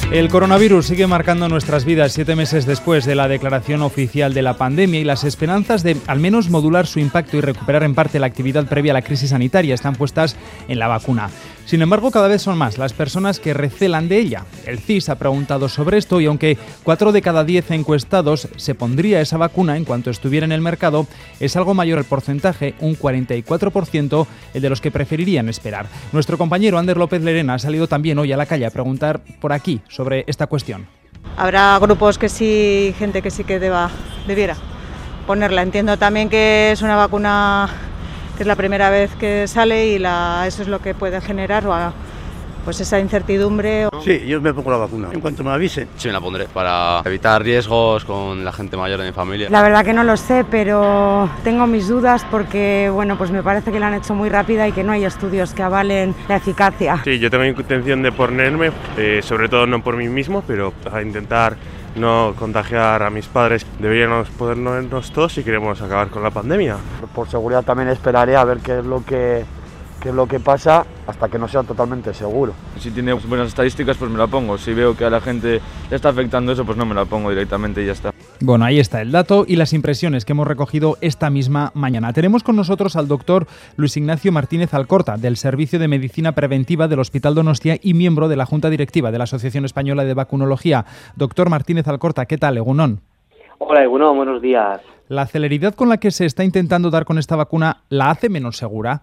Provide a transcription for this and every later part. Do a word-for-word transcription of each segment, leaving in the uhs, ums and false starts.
El coronavirus sigue marcando nuestras vidas siete meses después de la declaración oficial de la pandemia y las esperanzas de al menos modular su impacto y recuperar en parte la actividad previa a la crisis sanitaria están puestas en la vacuna. Sin embargo, cada vez son más las personas que recelan de ella. El C I S ha preguntado sobre esto y aunque cuatro de cada diez encuestados se pondría esa vacuna en cuanto estuviera en el mercado, es algo mayor el porcentaje, un cuarenta y cuatro por ciento, el de los que preferirían esperar. Nuestro compañero Ander López Lerena ha salido también hoy a la calle a preguntar por aquí sobre esta cuestión. Habrá grupos que sí, gente que sí que deba, debiera ponerla. Entiendo también que es una vacuna que es la primera vez que sale y la, eso es lo que puede generar pues esa incertidumbre. Sí, yo me pongo la vacuna en cuanto me avisen. Sí, me la pondré para evitar riesgos con la gente mayor de mi familia. La verdad que no lo sé, pero tengo mis dudas porque bueno, pues me parece que la han hecho muy rápida y que no hay estudios que avalen la eficacia. Sí, yo tengo intención de ponerme, eh, sobre todo no por mí mismo, pero a intentar no contagiar a mis padres. Deberíamos ponernos todos si queremos acabar con la pandemia. Por seguridad también esperaré a ver qué es lo que, qué es lo que pasa hasta que no sea totalmente seguro. Si tiene buenas estadísticas, pues me la pongo. Si veo que a la gente le está afectando eso, pues no me la pongo directamente y ya está. Bueno, ahí está el dato y las impresiones que hemos recogido esta misma mañana. Tenemos con nosotros al doctor Luis Ignacio Martínez Alcorta, del Servicio de Medicina Preventiva del Hospital Donostia y miembro de la Junta Directiva de la Asociación Española de Vacunología. Doctor Martínez Alcorta, ¿qué tal, Egunon? Hola, Egunon, buenos días. ¿La celeridad con la que se está intentando dar con esta vacuna la hace menos segura?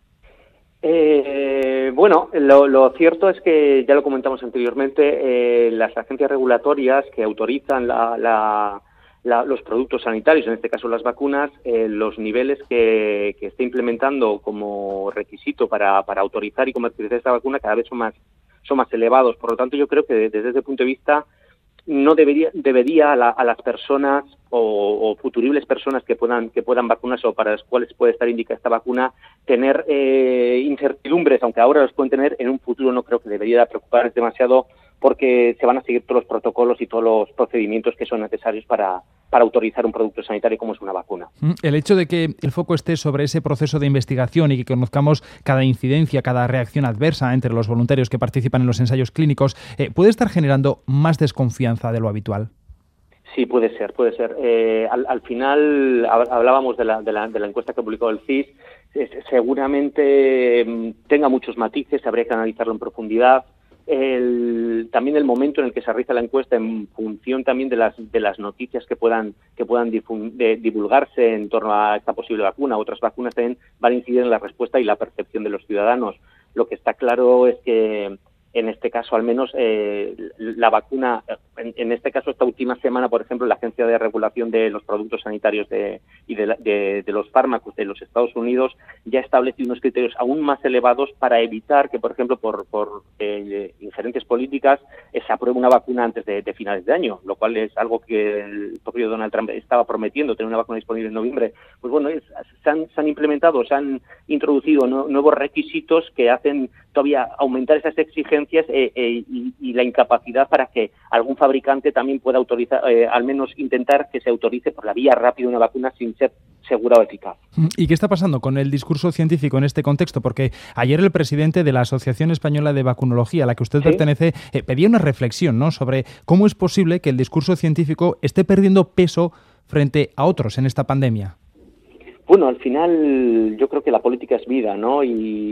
Eh, bueno, lo, lo cierto es que, ya lo comentamos anteriormente, eh, las agencias regulatorias que autorizan la, la, la, los productos sanitarios, en este caso las vacunas, eh, los niveles que, que está implementando como requisito para, para autorizar y comercializar esta vacuna cada vez son más, son más elevados. Por lo tanto, yo creo que desde ese punto de vista no debería, debería a, la, a las personas o, o futuribles personas que puedan que puedan vacunarse o para las cuales puede estar indicada esta vacuna tener eh, incertidumbres, aunque ahora los pueden tener, en un futuro no creo que debería preocuparles demasiado porque se van a seguir todos los protocolos y todos los procedimientos que son necesarios para, para autorizar un producto sanitario como es una vacuna. El hecho de que el foco esté sobre ese proceso de investigación y que conozcamos cada incidencia, cada reacción adversa entre los voluntarios que participan en los ensayos clínicos, eh, ¿puede estar generando más desconfianza de lo habitual? Sí, puede ser, puede ser. Eh, al, al final hablábamos de la, de, la, de la encuesta que publicó el C I S, eh, seguramente eh, tenga muchos matices, habría que analizarlo en profundidad. El, también el momento en el que se realiza la encuesta en función también de las de las noticias que puedan que puedan difun, de, divulgarse en torno a esta posible vacuna. Otras vacunas también van a incidir en la respuesta y la percepción de los ciudadanos. Lo que está claro es que en este caso, al menos, eh, la vacuna, en, en este caso, esta última semana, por ejemplo, la Agencia de Regulación de los Productos Sanitarios de, y de, de, de los Fármacos de los Estados Unidos ya ha establecido unos criterios aún más elevados para evitar que, por ejemplo, por, por eh, injerencias políticas, eh, se apruebe una vacuna antes de, de finales de año, lo cual es algo que el propio Donald Trump estaba prometiendo, tener una vacuna disponible en noviembre. Pues bueno, es, se, han, se han implementado, se han introducido no, nuevos requisitos que hacen todavía aumentar esas exigencias Eh, eh, y, y la incapacidad para que algún fabricante también pueda autorizar, eh, al menos intentar que se autorice por la vía rápida una vacuna sin ser segura o eficaz. ¿Y qué está pasando con el discurso científico en este contexto? Porque ayer el presidente de la Asociación Española de Vacunología, a la que usted ¿Sí? pertenece, eh, pedía una reflexión, ¿no?, sobre cómo es posible que el discurso científico esté perdiendo peso frente a otros en esta pandemia. Bueno, al final yo creo que la política es vida, ¿no? Y,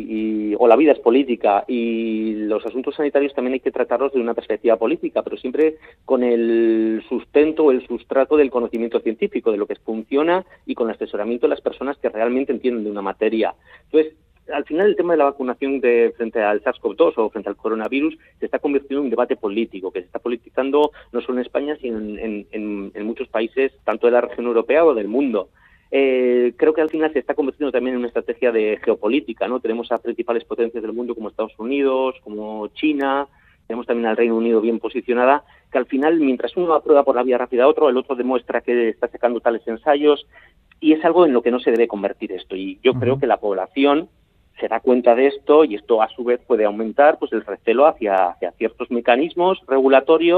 y, o la vida es política y los asuntos sanitarios también hay que tratarlos de una perspectiva política, pero siempre con el sustento o el sustrato del conocimiento científico, de lo que funciona y con el asesoramiento de las personas que realmente entienden de una materia. Entonces, al final el tema de la vacunación de, frente al SARS-CoV dos o frente al coronavirus se está convirtiendo en un debate político, que se está politizando no solo en España, sino en, en, en, en muchos países, tanto de la región europea o del mundo. Eh, creo que al final se está convirtiendo también en una estrategia de geopolítica, ¿no? Tenemos a principales potencias del mundo como Estados Unidos, como China, tenemos también al Reino Unido bien posicionada, que al final, mientras uno aprueba por la vía rápida a otro, el otro demuestra que está sacando tales ensayos, y es algo en lo que no se debe convertir esto. Y yo uh-huh. creo que la población se da cuenta de esto, y esto a su vez puede aumentar pues el recelo hacia, hacia ciertos mecanismos regulatorios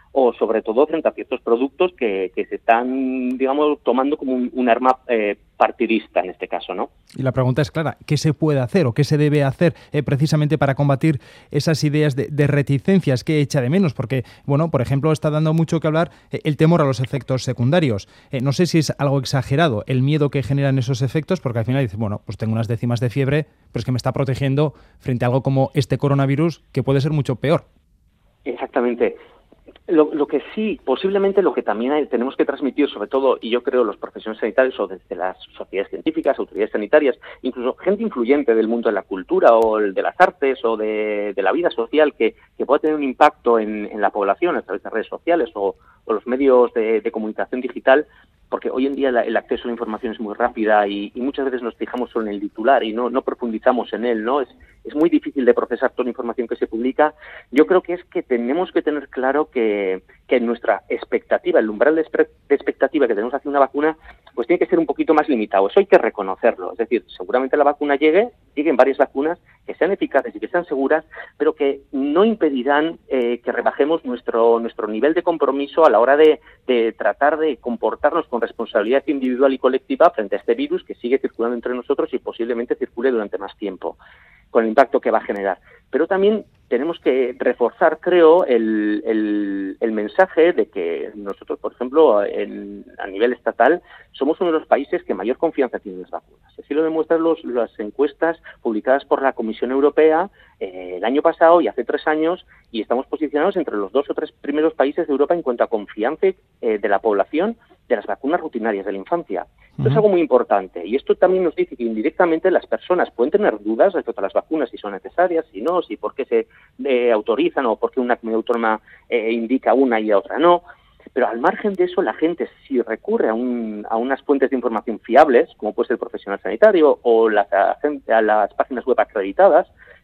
o sobre todo frente a ciertos productos que, que se están, digamos, tomando como un, un arma eh, partidista en este caso, ¿no? Y la pregunta es clara, ¿qué se puede hacer o qué se debe hacer eh, precisamente para combatir esas ideas de, de reticencias que echa de menos? Porque, bueno, por ejemplo, está dando mucho que hablar eh, el temor a los efectos secundarios. Eh, no sé si es algo exagerado el miedo que generan esos efectos, porque al final dices, bueno, pues tengo unas décimas de fiebre, pero es que me está protegiendo frente a algo como este coronavirus que puede ser mucho peor. Exactamente. Lo, lo que sí, posiblemente lo que también hay, tenemos que transmitir, sobre todo, y yo creo los profesionales sanitarios o desde las sociedades científicas, autoridades sanitarias, incluso gente influyente del mundo de la cultura o de las artes o de, de la vida social que, que pueda tener un impacto en, en la población a través de redes sociales o, o los medios de, de comunicación digital, porque hoy en día la, el acceso a la información es muy rápida y, y muchas veces nos fijamos solo en el titular y no, no profundizamos en él, ¿no? Es, es muy difícil de procesar toda la información que se publica. Yo creo que es que tenemos que tener claro que, que nuestra expectativa, el umbral de, de expectativa que tenemos hacia una vacuna, pues tiene que ser un poquito más limitado. Eso hay que reconocerlo. Es decir, seguramente la vacuna llegue, lleguen varias vacunas que sean eficaces y que sean seguras, pero que no impedirán eh, que rebajemos nuestro, nuestro nivel de compromiso a la hora de, de tratar de comportarnos con responsabilidad individual y colectiva frente a este virus que sigue circulando entre nosotros y posiblemente circule durante más tiempo, con el impacto que va a generar. Pero también tenemos que reforzar, creo, el, el, el mensaje de que nosotros, por ejemplo, en, a nivel estatal, somos uno de los países que mayor confianza tienen en las vacunas. Así lo demuestran los, las encuestas publicadas por la Comisión Europea eh, el año pasado y hace tres años, y estamos posicionados entre los dos o tres primeros países de Europa en cuanto a confianza eh, de la población de las vacunas rutinarias de la infancia. Esto uh-huh. es algo muy importante, y esto también nos dice que indirectamente las personas pueden tener dudas respecto a las vacunas, si son necesarias, si no, si por qué se eh, autorizan o por qué una comunidad autónoma eh, indica una y otra no. Pero al margen de eso, la gente, si recurre a, un, a unas fuentes de información fiables, como puede ser el profesional sanitario o las, a, a las páginas web acreditadas,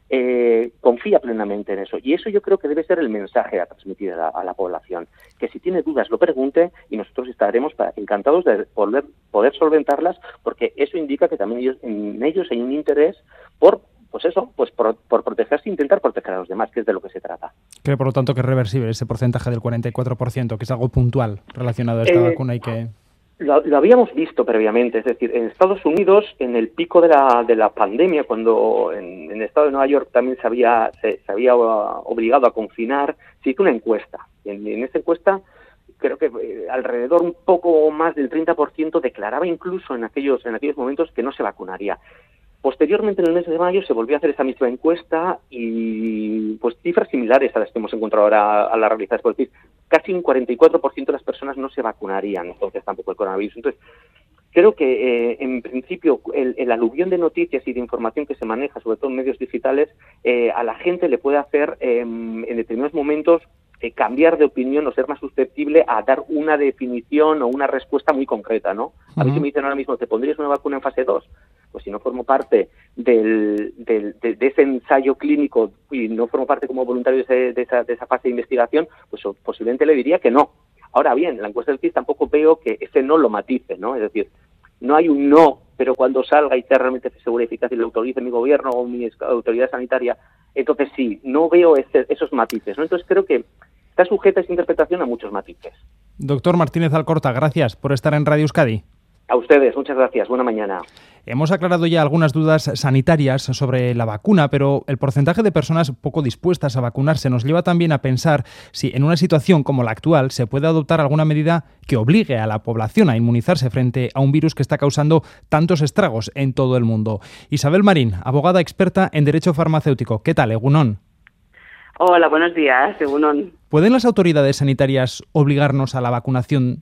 eh, confía plenamente en eso. Y eso yo creo que debe ser el mensaje a transmitir a la, a la población. Que si tiene dudas lo pregunte y nosotros estaremos para, encantados de poder, poder solventarlas, porque eso indica que también ellos, en ellos hay un interés por... Pues eso, pues por, por protegerse e intentar proteger a los demás, que es de lo que se trata. Creo, por lo tanto, que es reversible ese porcentaje del cuarenta y cuatro por ciento, que es algo puntual relacionado a esta eh, vacuna y que... Lo, lo habíamos visto previamente, es decir, en Estados Unidos, en el pico de la, de la pandemia, cuando en, en el estado de Nueva York también se había, se, se había obligado a confinar, se hizo una encuesta. En, en esa encuesta, creo que eh, alrededor un poco más del treinta por ciento declaraba incluso en aquellos, en aquellos momentos que no se vacunaría. Posteriormente, en el mes de mayo, se volvió a hacer esa misma encuesta y pues cifras similares a las que hemos encontrado ahora a las realizadas por el C I S. Casi un cuarenta y cuatro por ciento de las personas no se vacunarían, entonces tampoco el coronavirus. Entonces, creo que eh, en principio el, el aluvión de noticias y de información que se maneja, sobre todo en medios digitales, eh, a la gente le puede hacer eh, en determinados momentos eh, cambiar de opinión o ser más susceptible a dar una definición o una respuesta muy concreta, ¿no? A mí uh-huh. si me dicen ahora mismo, ¿te pondrías una vacuna en fase dos? Pues si no formo parte del, del, de, de ese ensayo clínico y no formo parte como voluntario de, ese, de, esa, de esa fase de investigación, pues posiblemente le diría que no. Ahora bien, en la encuesta del C I S tampoco veo que ese no lo matice, ¿no? Es decir, no hay un no, pero cuando salga y sea realmente segura y eficaz y lo autorice mi gobierno o mi autoridad sanitaria, entonces sí, no veo ese, esos matices, ¿no? Entonces creo que está sujeta esa interpretación a muchos matices. Doctor Martínez Alcorta, gracias por estar en Radio Euskadi. A ustedes, muchas gracias. Buena mañana. Hemos aclarado ya algunas dudas sanitarias sobre la vacuna, pero el porcentaje de personas poco dispuestas a vacunarse nos lleva también a pensar si en una situación como la actual se puede adoptar alguna medida que obligue a la población a inmunizarse frente a un virus que está causando tantos estragos en todo el mundo. Isabel Marín, abogada experta en derecho farmacéutico. ¿Qué tal, Egunon? Hola, buenos días, Egunon. ¿Pueden las autoridades sanitarias obligarnos a la vacunación?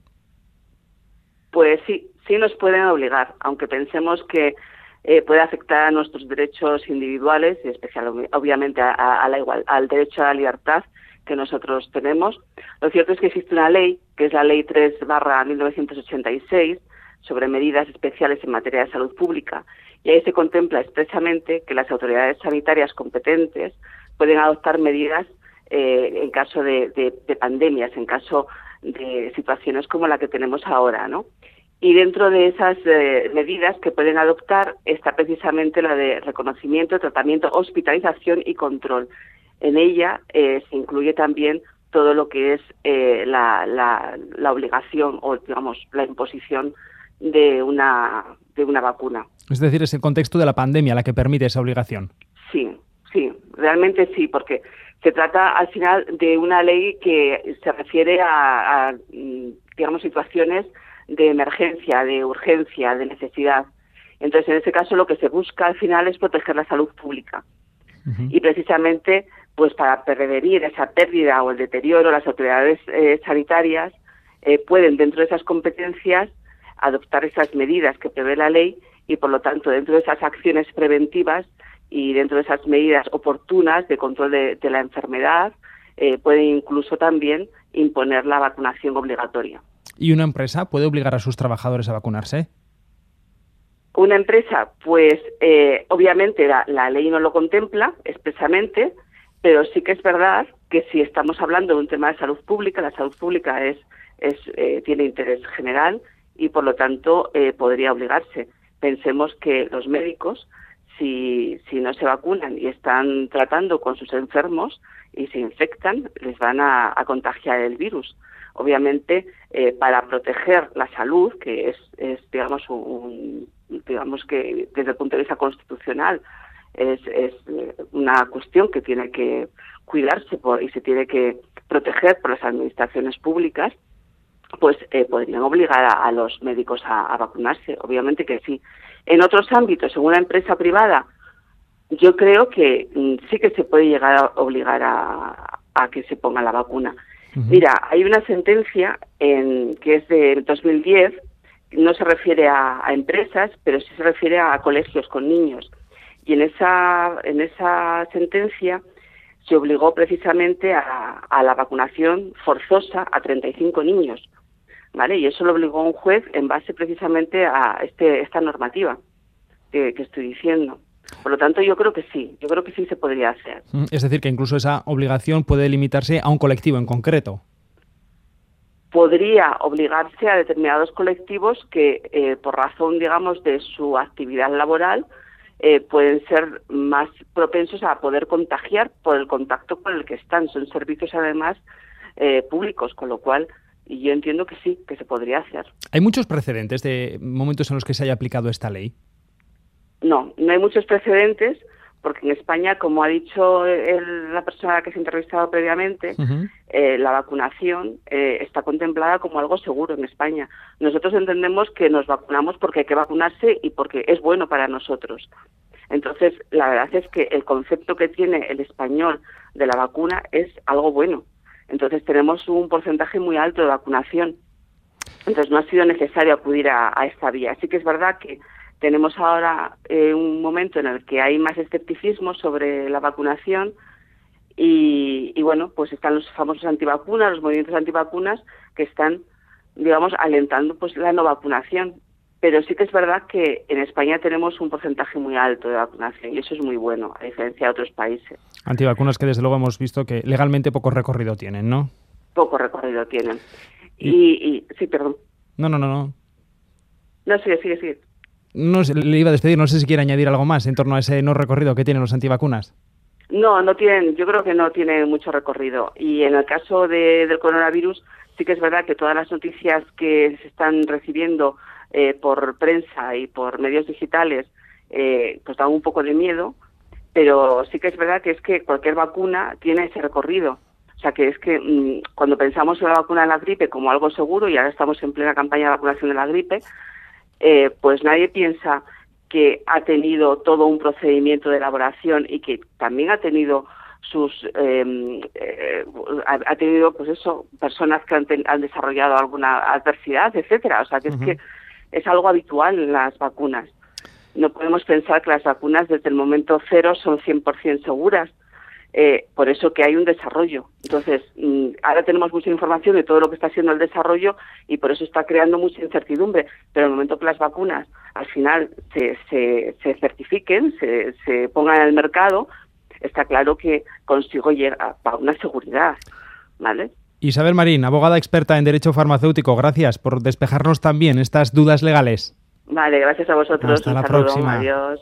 Pues sí. Sí nos pueden obligar, aunque pensemos que eh, puede afectar a nuestros derechos individuales y especial, obviamente, a, a la igual, al derecho a la libertad que nosotros tenemos. Lo cierto es que existe una ley, que es la Ley tres barra mil novecientos ochenta y seis, sobre medidas especiales en materia de salud pública, y ahí se contempla estrechamente que las autoridades sanitarias competentes pueden adoptar medidas eh, en caso de, de, de pandemias, en caso de situaciones como la que tenemos ahora, ¿no? Y dentro de esas eh, medidas que pueden adoptar está precisamente la de reconocimiento, tratamiento, hospitalización y control. En ella eh, se incluye también todo lo que es eh, la, la, la obligación o, digamos, la imposición de una, de una vacuna. Es decir, es el contexto de la pandemia la que permite esa obligación. Sí, sí, realmente sí, porque se trata al final de una ley que se refiere a, a digamos, situaciones de emergencia, de urgencia, de necesidad. Entonces, en ese caso, lo que se busca al final es proteger la salud pública. Uh-huh. Y precisamente, pues para prevenir esa pérdida o el deterioro, las autoridades eh, sanitarias eh, pueden, dentro de esas competencias, adoptar esas medidas que prevé la ley y, por lo tanto, dentro de esas acciones preventivas y dentro de esas medidas oportunas de control de, de la enfermedad, eh, pueden incluso también imponer la vacunación obligatoria. ¿Y una empresa puede obligar a sus trabajadores a vacunarse? Una empresa, pues eh, obviamente la, la ley no lo contempla expresamente, pero sí que es verdad que si estamos hablando de un tema de salud pública, la salud pública es, es eh, tiene interés general y por lo tanto eh, podría obligarse. Pensemos que los médicos, si, si no se vacunan y están tratando con sus enfermos y se infectan, les van a, a contagiar el virus. Obviamente, eh, para proteger la salud, que es, es digamos, un, digamos que desde el punto de vista constitucional es, es una cuestión que tiene que cuidarse por, y se tiene que proteger por las administraciones públicas, pues eh, podrían obligar a, a los médicos a, a vacunarse. Obviamente que sí. En otros ámbitos, en una empresa privada, yo creo que mm, sí que se puede llegar a obligar a, a que se ponga la vacuna. Uh-huh. Mira, hay una sentencia en, que es de dos mil diez, no se refiere a, a empresas, pero sí se refiere a, a colegios con niños. Y en esa, en esa sentencia se obligó precisamente a, a la vacunación forzosa a treinta y cinco niños, ¿vale? Y eso lo obligó un juez en base precisamente a este, esta normativa que, que estoy diciendo. Por lo tanto, yo creo que sí, yo creo que sí se podría hacer. Es decir, que incluso esa obligación puede limitarse a un colectivo en concreto. Podría obligarse a determinados colectivos que, eh, por razón, digamos, de su actividad laboral, eh, pueden ser más propensos a poder contagiar por el contacto con el que están. Son servicios, además, eh, públicos, con lo cual yo entiendo que sí, que se podría hacer. ¿Hay muchos precedentes de momentos en los que se haya aplicado esta ley? No, no hay muchos precedentes, porque en España, como ha dicho el, la persona que se ha entrevistado previamente, uh-huh. eh, la vacunación eh, está contemplada como algo seguro en España. Nosotros entendemos que nos vacunamos porque hay que vacunarse y porque es bueno para nosotros. Entonces, la verdad es que el concepto que tiene el español de la vacuna es algo bueno. Entonces, tenemos un porcentaje muy alto de vacunación. Entonces, no ha sido necesario acudir a, a esta vía. Así que es verdad que tenemos ahora eh, un momento en el que hay más escepticismo sobre la vacunación y, y, bueno, pues están los famosos antivacunas, los movimientos antivacunas que están, digamos, alentando pues la no vacunación. Pero sí que es verdad que en España tenemos un porcentaje muy alto de vacunación y eso es muy bueno, a diferencia de otros países. Antivacunas que desde luego hemos visto que legalmente poco recorrido tienen, ¿no? Poco recorrido tienen. Y, y, y sí, perdón. No, no, no, no. No, sigue, sigue, sigue. No, le iba a despedir, no sé si quiere añadir algo más en torno a ese no recorrido que tienen los antivacunas. No, no tienen, yo creo que no tiene mucho recorrido. Y en el caso de, del coronavirus, sí que es verdad que todas las noticias que se están recibiendo eh, por prensa y por medios digitales, eh, pues dan un poco de miedo, pero sí que es verdad que es que cualquier vacuna tiene ese recorrido. O sea, que es que mmm, cuando pensamos en la vacuna de la gripe como algo seguro, y ahora estamos en plena campaña de vacunación de la gripe, Eh, pues nadie piensa que ha tenido todo un procedimiento de elaboración y que también ha tenido sus eh, eh, ha, ha tenido pues eso personas que han, ten, han desarrollado alguna adversidad, etcétera. O sea que uh-huh. es que es algo habitual en las vacunas. No podemos pensar que las vacunas desde el momento cero son cien por ciento seguras. Eh, por eso que hay un desarrollo. Entonces, mmm, ahora tenemos mucha información de todo lo que está haciendo el desarrollo y por eso está creando mucha incertidumbre. Pero en el momento que las vacunas al final se, se, se certifiquen, se, se pongan en el mercado, está claro que consigo llegar a una seguridad, ¿vale? Isabel Marín, abogada experta en Derecho Farmacéutico, gracias por despejarnos también estas dudas legales. Vale, gracias a vosotros. Hasta un la saludo, próxima. Adiós.